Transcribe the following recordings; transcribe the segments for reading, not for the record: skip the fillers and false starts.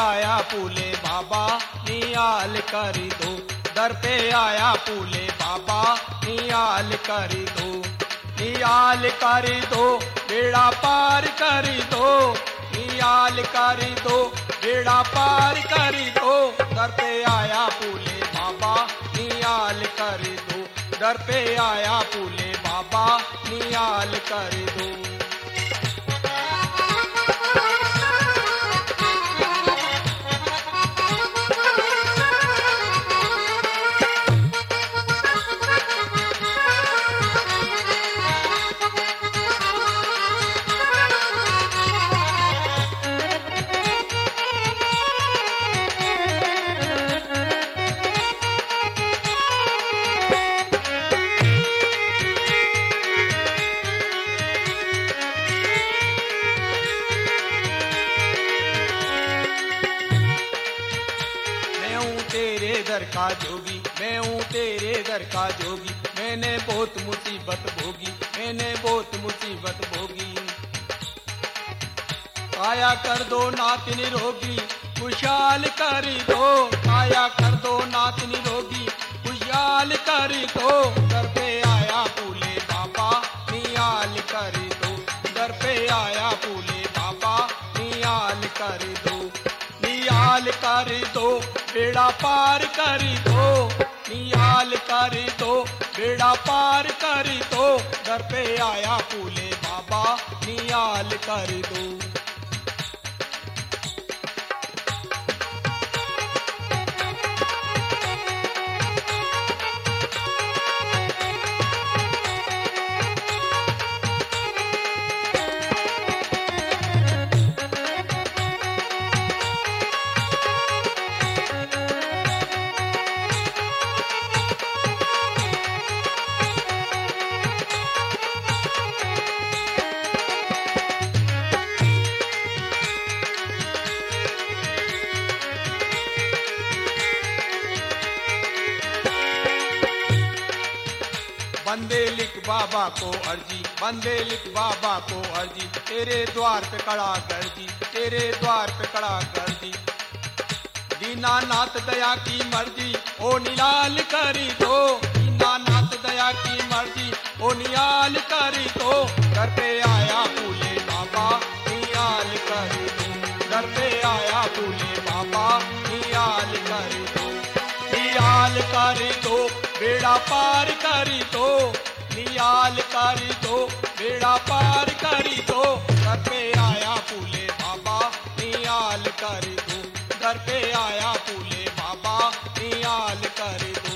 आया फूले बाबा नियाल करी दो, दर पे आया फूले बाबा नियाल करी दो, नियाल करी दो, बेड़ा पार करी दो, नियाल करी दो, बेड़ा पार करी दो, दर पे आया फूले बाबा नियाल करी दो, दर पे आया फूले बाबा नियाल करी दो। दर का जोगी मैं हूँ तेरे दर का जोगी, मैंने बहुत मुसीबत भोगी, मैंने बहुत मुसीबत भोगी। काया कर दो नाथ निरोगी, खुशहाल करी दो, काया कर दो नाथ निरोगी, खुशहाल करी दो, दर पे आया फूले बाबा नियाल करी दो, दर पे आया फूले बाबा नियाल करी दो, नियाल करी दो, बेड़ा पार करी दो, नियाल करी दो, बेड़ा पार करी दो, दर पे आया फूले बाबा नियाल करी दो। बंदे लिख बाबा को अर्जी, बंदे लिख बाबा को अर्जी, तेरे द्वार पे खड़ा कर दी, तेरे द्वार पे खड़ा कर दी, दीनानाथ दया की मर्जी ओ नियाल करी दो, दीनानाथ दया की मर्जी ओ नियाल करी दो, दर पे आया फूले बाबा नियाल करी दो, दर पे आया फूले बाबा नियाल करी दो, नियाल करी दो, बेड़ा पार करी दो, नियाल करी दो, बेड़ा पार करी दो, दर पे आया फूले बाबा नियाल करी दो, दर पे आया फूले बाबा नियाल करी दो।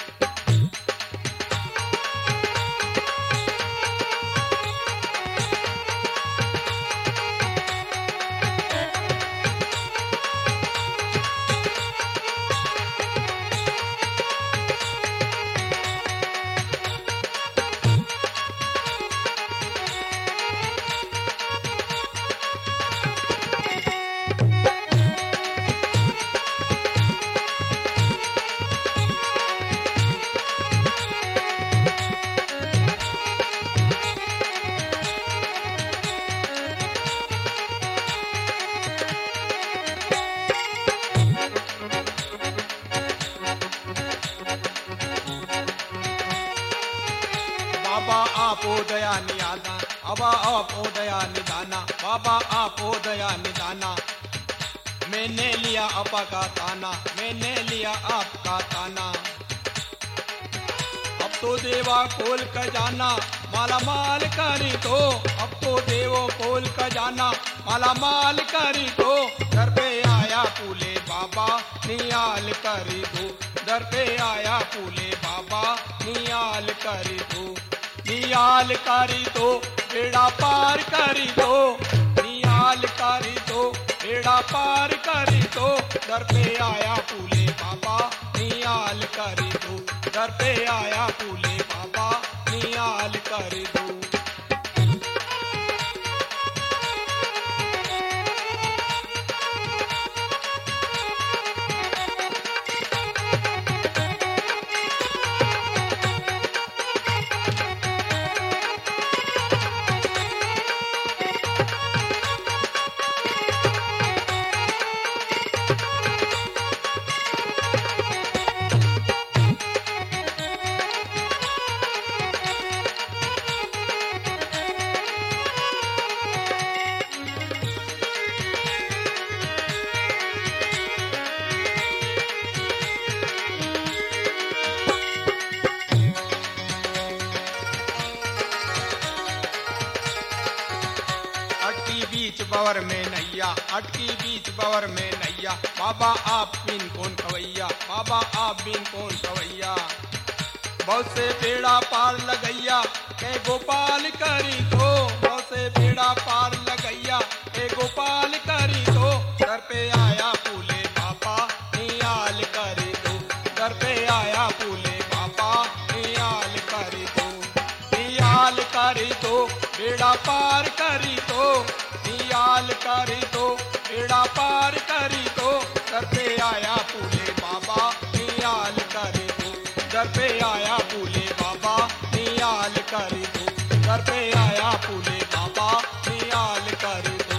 बाबा आपो दया निदाना, बाबा आपो दया निदाना, बाबा आपो दया निदाना, मैंने लिया आपा का ताना, मैंने लिया आपका ताना, अब तो देवा खोल कर जाना, माला माल करी दो, अब तो देवो खोल कर जाना, माला माल करी दो, दर पे आया फूले बाबा नियाल करी दो, दर पे आया फूले बाबा नियाल करी दो, नियाल करी दो, बेड़ा पार करी दो, नियाल करी दो, बेड़ा पार करी दो, दर पे आया फूले बाबा नियाल करी दो, दर पे आया फूले बाबा नियाल करी दो। बवर में नैया, अटकी बीच बवर में नैया। बाबा आप बिन कौन खवैया, बाबा आप बिन कौन खवैया। बहुत से बेड़ा पार लगैया के गोपाल करी तो, बहुत से बेड़ा पार लगैया के गोपाल करी तो। घर पे आया फूले बाबा नियाल करी दो, घर पे आया फूले बाबा नियाल करी दो। नियाल करी दो बेड़ा पार करी दो, नियाल करी दो बेड़ा पार करी दो। घर पे आया फूले बाबा नियाल करी दो, घर पे आया फूले बाबा नियाल करी दो, घर पे आया फूले बाबा नियाल करी दो।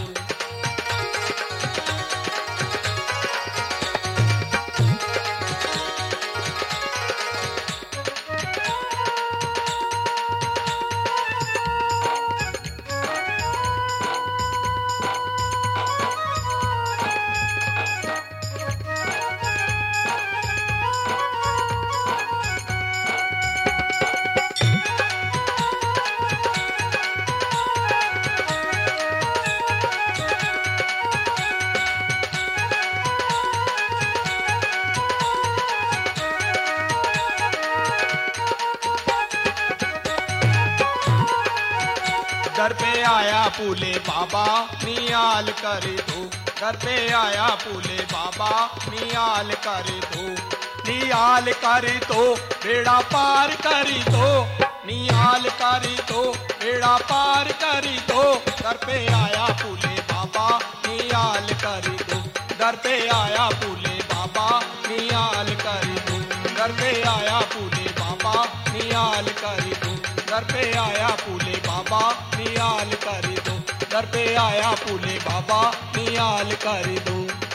घर पे आया फूले बाबा नियाल करी दो, घर पे आया फूले बाबा नियाल करी दो। नियाल करी दो बेड़ा पार करी दो, नियाल करी दो बेड़ा पार करी दो। घर पे आया फूले बाबा नियाल करी दो, घर पे आया फूले बाबा नियाल करी दो, घर पे आया फूले बाबा नियाल करी दो, घर पे आया फूले बाबा नियाल करी दो, घर पे आया फूले बाबा नियाल करी दो।